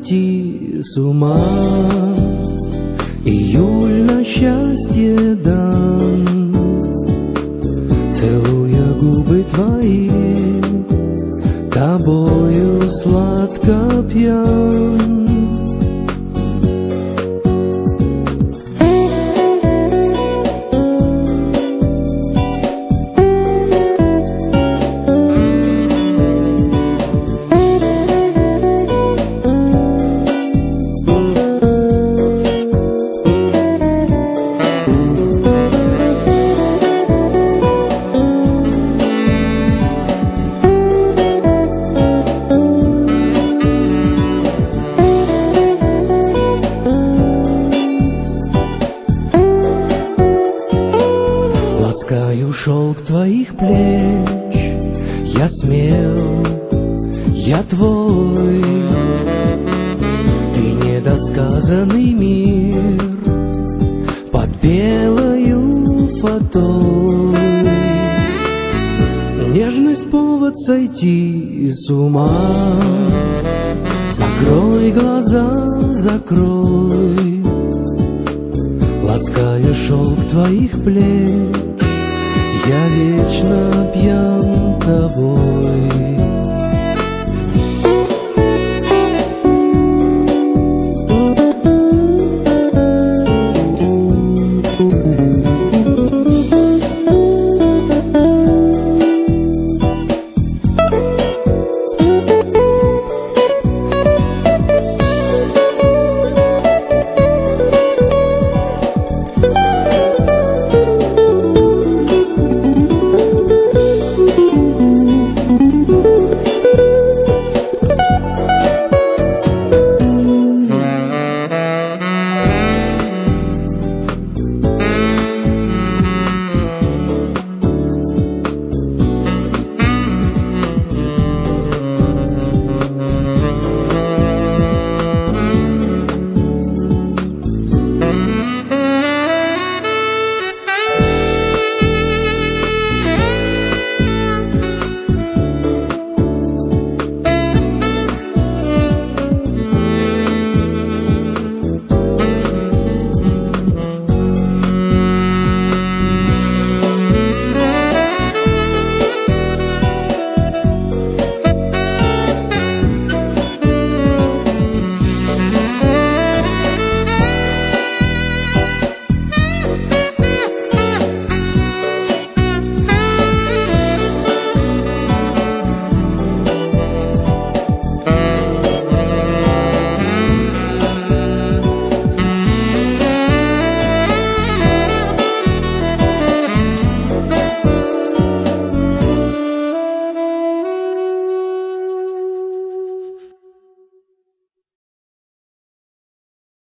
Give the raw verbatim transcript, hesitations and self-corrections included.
сойти с ума. Июль на счастье дан, целуя губы твои, тобою сладко пьян. Ласкаю шелк твоих плеч, я смел, я твой. Ты недосказанный мир под белою фатой. Нежность повод сойти с ума. Закрой глаза, закрой. Ласкаю шелк твоих плеч, я вечно пьян тобой.